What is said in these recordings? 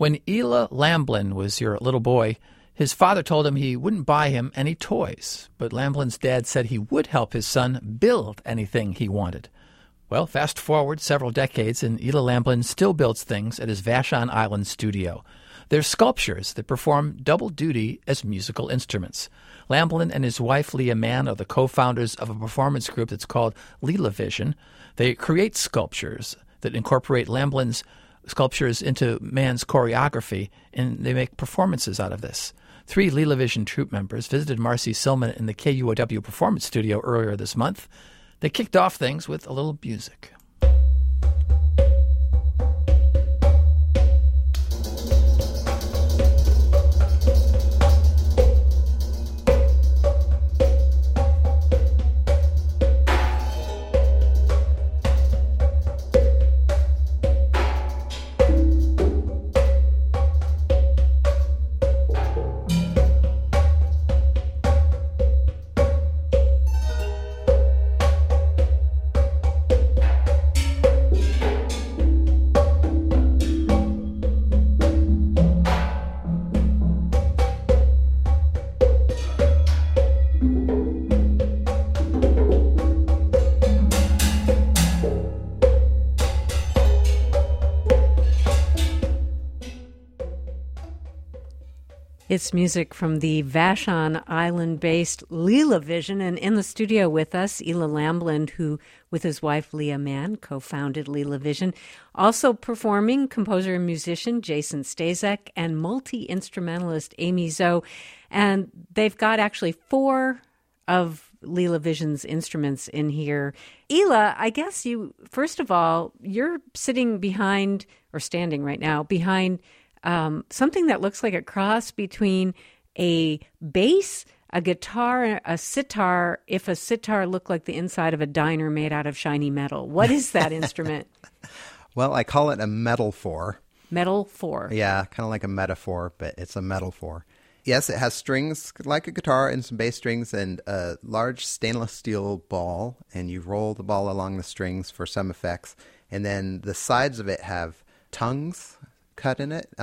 When Ela Lamblin was your little boy, his father told him he wouldn't buy him any toys, but Lamblin's dad said he would help his son build anything he wanted. Well, fast forward several decades, and Ela Lamblin still builds things at his Vashon Island studio. They're sculptures that perform double duty as musical instruments. Lamblin and his wife, Leah Mann, are the co-founders of a performance group that's called Lila Vision. They create sculptures that incorporate Lamblin's sculptures into Mann's choreography, and they make performances out of this. 3 Lila Vision troupe members visited Marcy Silman in the KUOW Performance Studio earlier this month. They kicked off things with a little music. It's music from the Vashon Island-based Lila Vision, and in the studio with us, Ela Lamblin, who, with his wife Leah Mann, co-founded Lila Vision. Also performing, composer and musician Jason Stazek, and multi-instrumentalist Amy Zoe. And they've got actually 4 of Lila Vision's instruments in here. Ela, I guess you, first of all, you're sitting behind, or standing right now, behind something that looks like a cross between a bass, a guitar, a sitar, if a sitar looked like the inside of a diner made out of shiny metal. What is that instrument? Well, I call it a metal-4. Metal-4. Yeah, kind of like a metaphor, but it's a metal-4. Yes, it has strings like a guitar and some bass strings and a large stainless steel ball, and you roll the ball along the strings for some effects. And then the sides of it have tongues cut in it,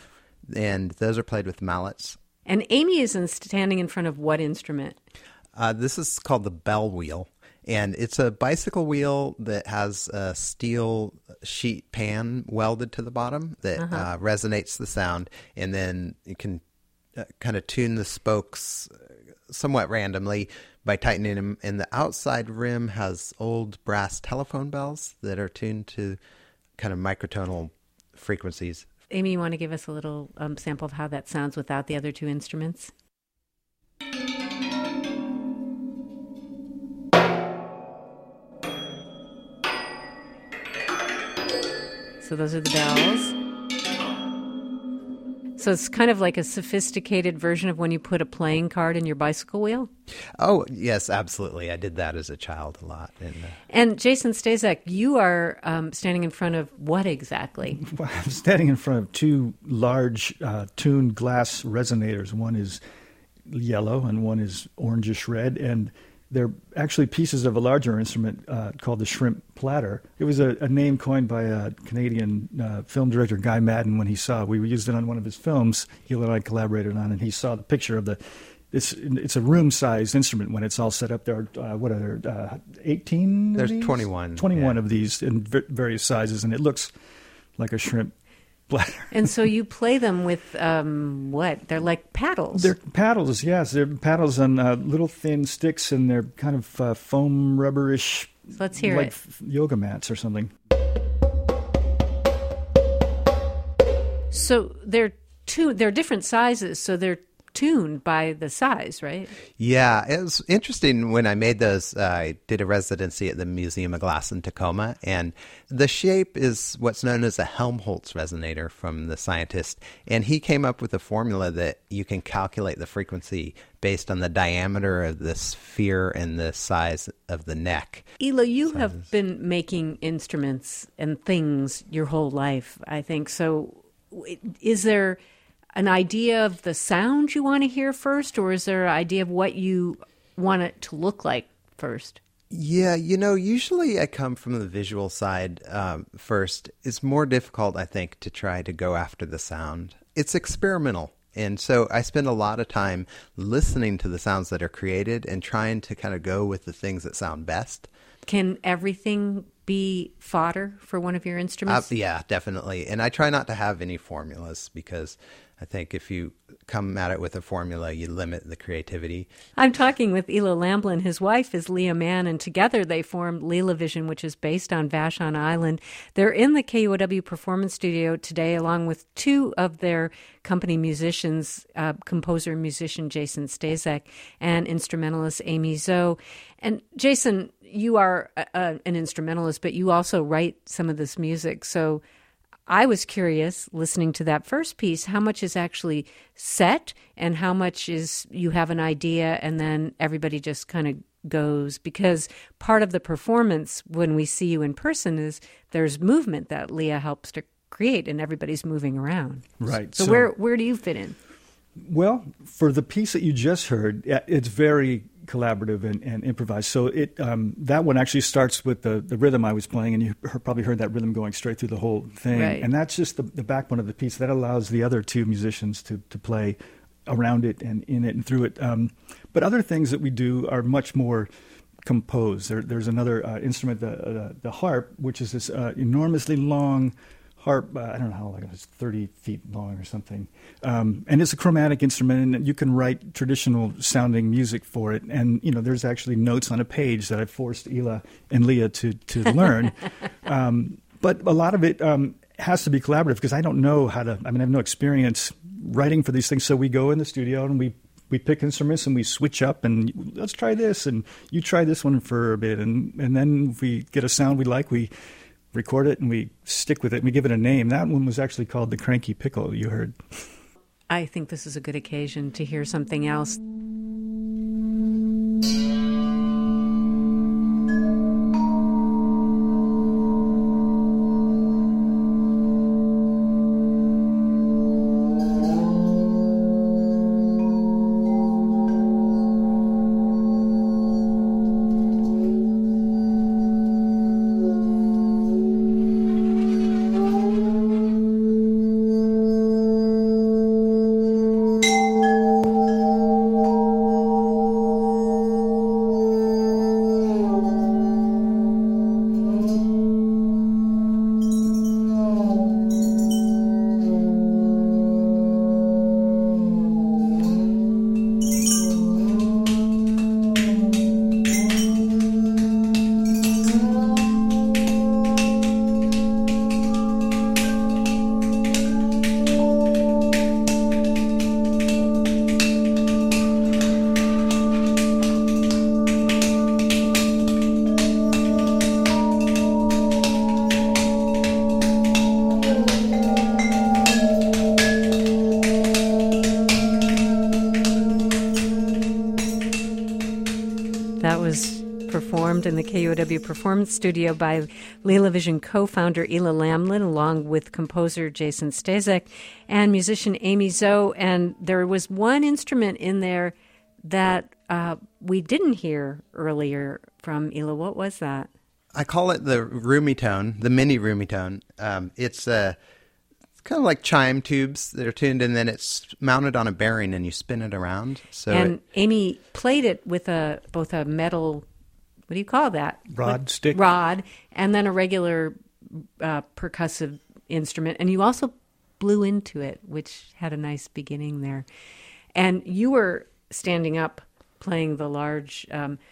and those are played with mallets. And Amy is standing in front of what instrument? This is called the bell wheel, and it's a bicycle wheel that has a steel sheet pan welded to the bottom that resonates the sound, and then you can kind of tune the spokes somewhat randomly by tightening them. And the outside rim has old brass telephone bells that are tuned to kind of microtonal frequencies. Amy, you want to give us a little sample of how that sounds without the other 2 instruments? So those are the bells. So it's kind of like a sophisticated version of when you put a playing card in your bicycle wheel? Oh, yes, absolutely. I did that as a child a lot. And Jason Stazek, you are standing in front of what exactly? Well, I'm standing in front of 2 large tuned glass resonators. One is yellow and one is orangish red, and they're actually pieces of a larger instrument called the shrimp platter. It was a name coined by a Canadian film director, Guy Madden, when he saw. We used it on one of his films. He and I collaborated on it, and he saw the picture of it's a room-sized instrument when it's all set up. There are, what are there, 18 There's of these? 21. 21 of these in various sizes, and it looks like a shrimp platter. And so you play them with what? They're like paddles. They're paddles, yes. They're paddles on little thin sticks, and they're kind of foam rubberish. Let's hear like it. Yoga mats or something. So they're different sizes, so they're tuned by the size, right? Yeah, it was interesting when I made those. I did a residency at the Museum of Glass in Tacoma, and the shape is what's known as a Helmholtz resonator from the scientist, and he came up with a formula that you can calculate the frequency based on the diameter of the sphere and the size of the neck. Ela, you have been making instruments and things your whole life, I think. So is there an idea of the sound you want to hear first, or is there an idea of what you want it to look like first? Yeah, usually I come from the visual side first. It's more difficult, I think, to try to go after the sound. It's experimental. And so I spend a lot of time listening to the sounds that are created and trying to kind of go with the things that sound best. Can everything be fodder for one of your instruments? Yeah, definitely. And I try not to have any formulas because I think if you come at it with a formula, you limit the creativity. I'm talking with Ela Lamblin. His wife is Leah Mann, and together they formed Lila Vision, which is based on Vashon Island. They're in the KUOW Performance Studio today, along with two of their company musicians, composer and musician Jason Stazek and instrumentalist Amy Zoe. And Jason, you are an instrumentalist, but you also write some of this music. So I was curious, listening to that first piece, how much is actually set and how much is you have an idea and then everybody just kind of goes? Because part of the performance when we see you in person is there's movement that Leah helps to create and everybody's moving around. Right. So where do you fit in? Well, for the piece that you just heard, it's very collaborative and improvised. So that one actually starts with the rhythm I was playing, and you probably heard that rhythm going straight through the whole thing. Right. And that's just the backbone of the piece. That allows the other two musicians to play around it and in it and through it. But other things that we do are much more composed. There's another instrument, the harp, which is this enormously long harp. I don't know how long, it's 30 feet long or something. And it's a chromatic instrument, and you can write traditional sounding music for it. And, there's actually notes on a page that I forced Ela and Leah to learn. But a lot of it has to be collaborative because I don't know I have no experience writing for these things. So we go in the studio and we pick instruments and we switch up and let's try this and you try this one for a bit. And then if we get a sound we like, we record it and we stick with it and we give it a name. That one was actually called the Cranky Pickle, you heard. I think this is a good occasion to hear something else. Performed in the KUOW Performance Studio by Lila Vision co-founder Ela Lamblin, along with composer Jason Stazek and musician Amy Zoe. And there was one instrument in there that we didn't hear earlier from Ela. What was that? I call it the roomy tone, the mini roomy tone. It's kind of like chime tubes that are tuned, and then it's mounted on a bearing, and you spin it around. Amy played it with both a metal, what do you call that? Stick. Rod, and then a regular percussive instrument. And you also blew into it, which had a nice beginning there. And you were standing up playing the large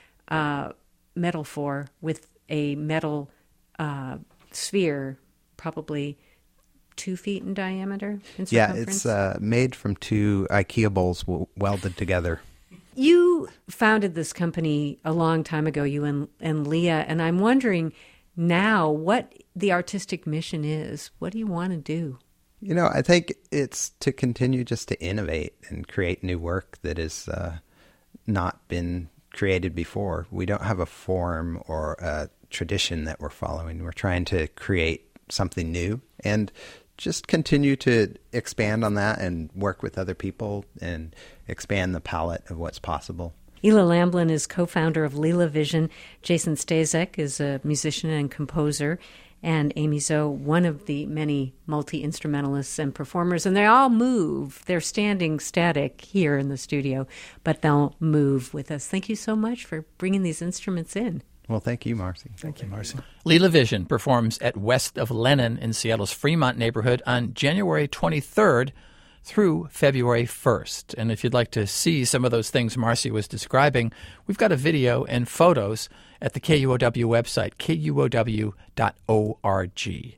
metal four with a metal sphere, probably 2 feet in diameter in circumference? Yeah, it's made from 2 IKEA bowls welded together. You founded this company a long time ago, you and Leah, and I'm wondering now what the artistic mission is. What do you want to do? I think it's to continue just to innovate and create new work that has not been created before. We don't have a form or a tradition that we're following. We're trying to create something new and just continue to expand on that and work with other people and expand the palette of what's possible. Ela Lamblin is co-founder of Lila Vision. Jason Stazek is a musician and composer. And Amy Zoe, one of the many multi-instrumentalists and performers. And they all move. They're standing static here in the studio, but they'll move with us. Thank you so much for bringing these instruments in. Well, thank you, Marcy. Thank you, Marcy. Lila Vision performs at West of Lennon in Seattle's Fremont neighborhood on January 23rd through February 1st. And if you'd like to see some of those things Marcy was describing, we've got a video and photos at the KUOW website, kuow.org.